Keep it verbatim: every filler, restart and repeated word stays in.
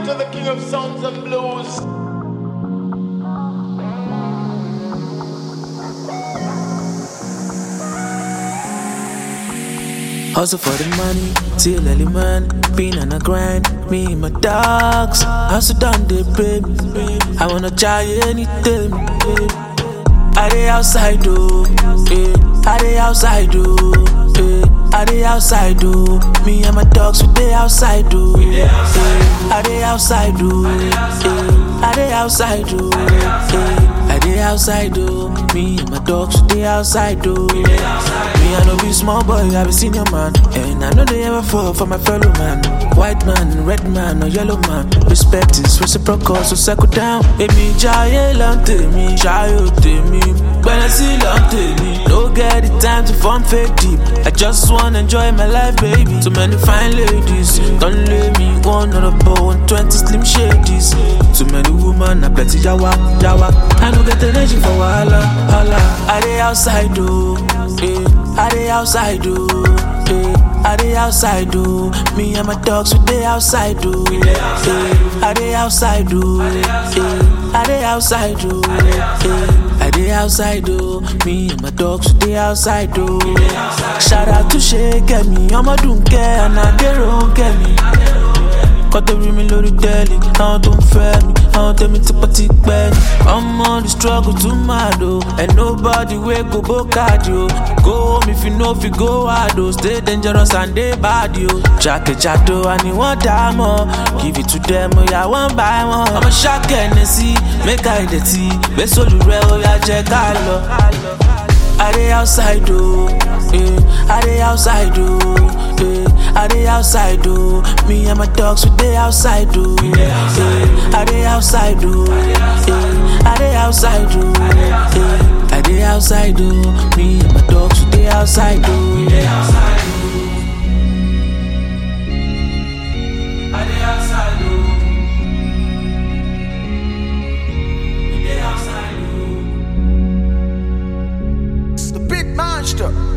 to the king of sounds and blues. Hustle for the money, till early man, been on a grind. Me and my dogs, hustle down the baby. I wanna try anything. I dey outside though, yeah. I dey outside though, yeah. I dey outside though. Me and my dogs, we dey outside though, yeah. I dey outside though, yeah. I dey outside though, yeah. I dey outside though. Me and my dogs, we dey outside though. Me I no be small boy, I be senior man, and I know they ever fall for my fellow man. White man, red man, or yellow man. Respect is reciprocal, so settle down. Emi jaye lante mi, jayo te mi. When I see lante mi, no get the time to form fake deep. I just wanna enjoy my life, baby. Too many fine ladies, don't let me one on a bow and twenty slim shadies. Too many women, I plenty yawa, yawa. I don't get the energy for wahala, hala. I dey outside though, yeah. I dey outside though, yeah. I dey outside though. Me and my dogs, we dey outside though, yeah. I dey outside though, yeah. I dey outside though, yeah. I dey outside though. Me and my dogs, we dey outside though. Shout out to Shake me, I'm a dunke and I dey wrong me. Cut the rim lórí tẹ́lẹ̀, àwọn tó ń fẹ́ mi, àwọn tẹ́mi tipẹ́tipẹ́ ni. I'm on the struggle too mad oh, and nobody wey go bokadi oh. Go home if you know if you go hard oh. Stay dangerous and dey bad yo. Jákèjádò àní wọ́n dá mọ́, give it to them oya one by one. Ọmọ ṣáàkẹ́ Hennessy, make I dey tea, gbé sólù rẹ̀ oya jẹ́ ká lọ. I dey outside though, yeah. I dey outside though, yeah. I dey outside though. Me and my dogs, we dey outside though, yeah. I dey outside though, yeah. I dey outside though, yeah. I dey outside though. Me and my dogs, we dey outside though, yeah. I dey outside though. We dey outside though. The big monster.